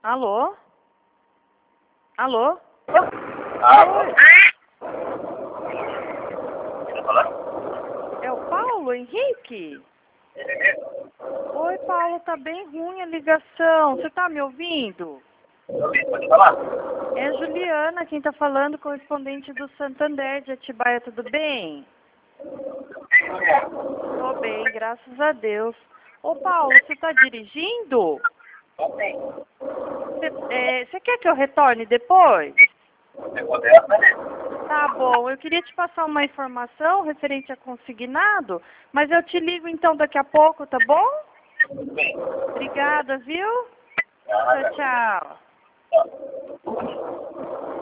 Alô? Alô? Alô? É o Paulo Henrique? Oi, Paulo, tá bem ruim a ligação. Você tá me ouvindo? Pode falar? É a Juliana quem tá falando, correspondente do Santander de Atibaia, tudo bem? Tô bem, graças a Deus. Ô, Paulo, você tá dirigindo? Você quer que eu retorne depois? Tá bom, eu queria te passar uma informação referente a consignado, mas eu te ligo então daqui a pouco, tá bom? Obrigada, viu? Tchau, tchau.